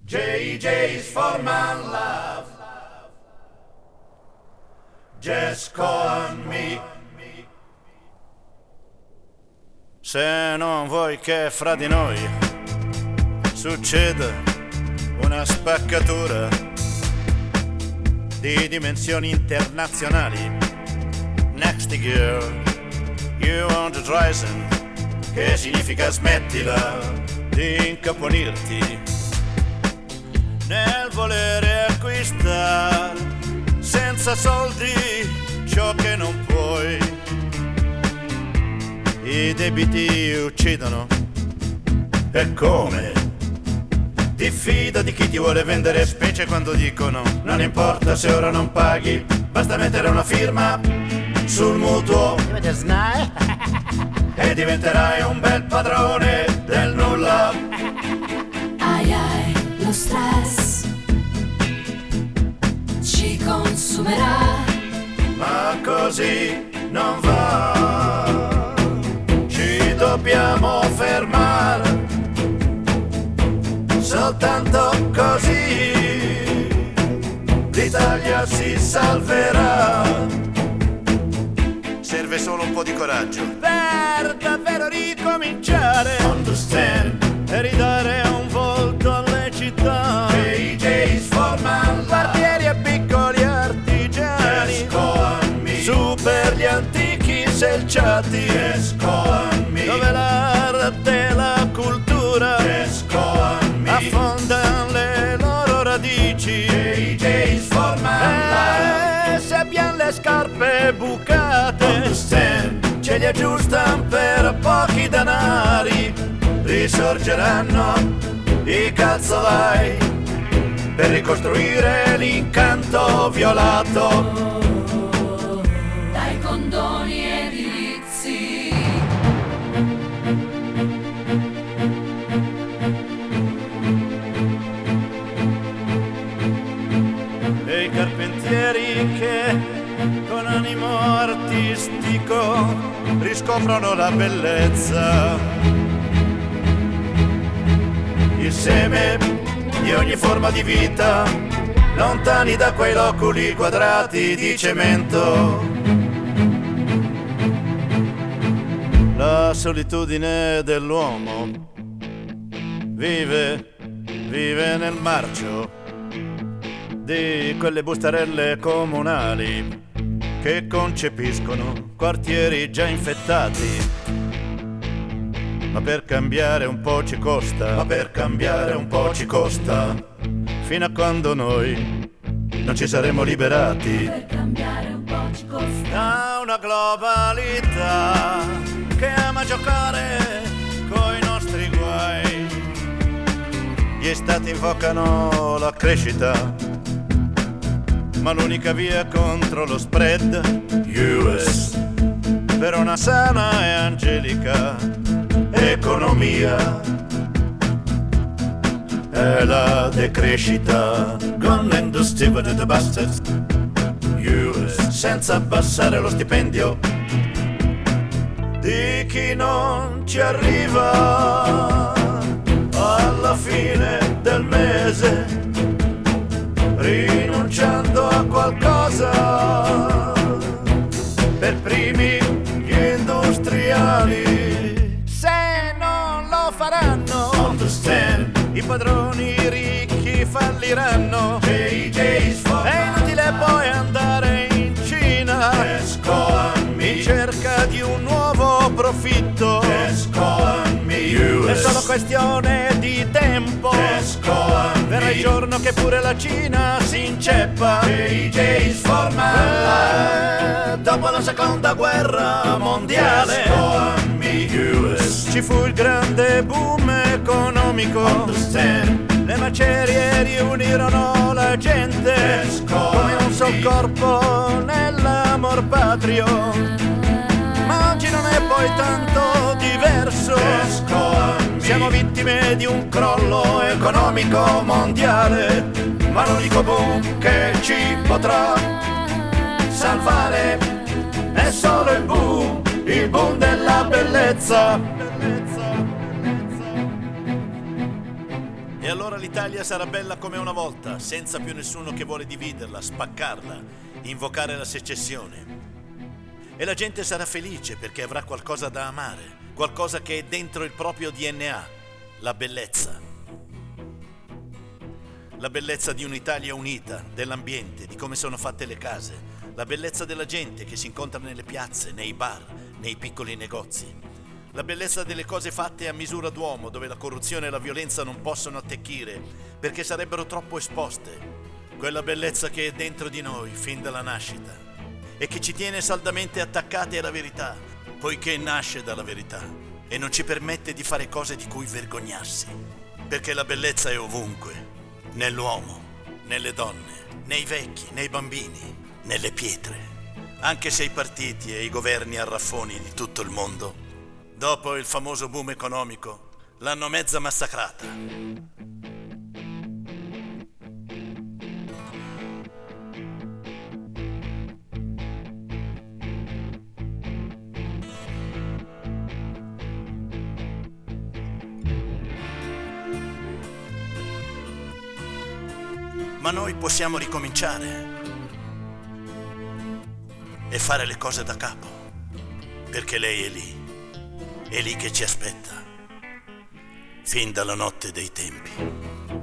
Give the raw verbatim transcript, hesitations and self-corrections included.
J J's for my love. Just call on me. Se non vuoi che fra di noi succeda una spaccatura di dimensioni internazionali, next year you want to Dreisen, che significa smettila di incaponirti nel volere acquistare senza soldi ciò che non puoi. I debiti uccidono. E come? Diffida di chi ti vuole vendere, specie quando dicono non importa se ora non paghi, basta mettere una firma sul mutuo e diventerai un bel padrone del nulla. Ai ai, lo stress ci consumerà, ma così non va. Ci dobbiamo fermare, soltanto così l'Italia si salverà. Serve solo un po' di coraggio per davvero ricominciare. Understand? E ridare un volto alle città. J J's for my love. Quartieri e piccoli artigiani. Just call on me. Su per gli antichi selciati. Just call on me. Dove l'arte e la cultura Just call on me. affondano le loro radici. J J's for my love. E se abbiamo le scarpe bucate, Understand? ce li aggiustan per pochi denari. Risorgeranno i calzolai per ricostruire l'incanto violato dai condoni edilizi. e i carpentieri che con animo artistico riscoprono la bellezza. Il seme di ogni forma di vita, lontani da quei loculi quadrati di cemento. La solitudine dell'uomo vive, vive nel marcio di quelle bustarelle comunali che concepiscono quartieri già infettati. Ma per cambiare un po' ci costa, Ma per cambiare un po' ci costa, fino a quando noi non ci saremo liberati Per cambiare un po' ci costa. da una globalità che ama giocare coi nostri guai. Gli stati invocano la crescita, ma l'unica via contro lo spread U S per una sana e angelica economia è la decrescita. Gone and the stupid the bastards. U S senza abbassare lo stipendio Di chi non ci arriva alla fine del mese, rinunciando a qualcosa, per primi gli industriali. Se non lo faranno, Understand? i padroni ricchi falliranno. J J's for È inutile poi andare in Cina Just call on me. in cerca di un nuovo profitto. Just call on me. U È solo S questione di tempo. Just call on Verrà il me. giorno che pure la Cina si inceppa. J J's for my life. Eh, dopo la seconda guerra mondiale Just call on me. U S ci fu il grande boom economico. Understand? Le macerie riunirono la gente Just call come un sol me. corpo nell'amor patrio. Ma oggi non è poi tanto diverso. Just call on me. Siamo vittime di un crollo economico mondiale, ma l'unico boom che ci potrà salvare è solo il boom, il boom della bellezza. E allora l'Italia sarà bella come una volta, senza più nessuno che vuole dividerla, spaccarla, invocare la secessione. E la gente sarà felice perché avrà qualcosa da amare, qualcosa che è dentro il proprio D N A, la bellezza. La bellezza di un'Italia unita, dell'ambiente, di come sono fatte le case, la bellezza della gente che si incontra nelle piazze, nei bar, nei piccoli negozi, la bellezza delle cose fatte a misura d'uomo, dove la corruzione e la violenza non possono attecchire perché sarebbero troppo esposte, quella bellezza che è dentro di noi fin dalla nascita e che ci tiene saldamente attaccati alla verità, poiché nasce dalla verità e non ci permette di fare cose di cui vergognarsi, perché la bellezza è ovunque, nell'uomo, nelle donne, nei vecchi, nei bambini, nelle pietre, anche se i partiti e i governi arraffoni di tutto il mondo, dopo il famoso boom economico, l'hanno mezza massacrata. Ma noi possiamo ricominciare e fare le cose da capo, perché lei è lì, è lì che ci aspetta, fin dalla notte dei tempi.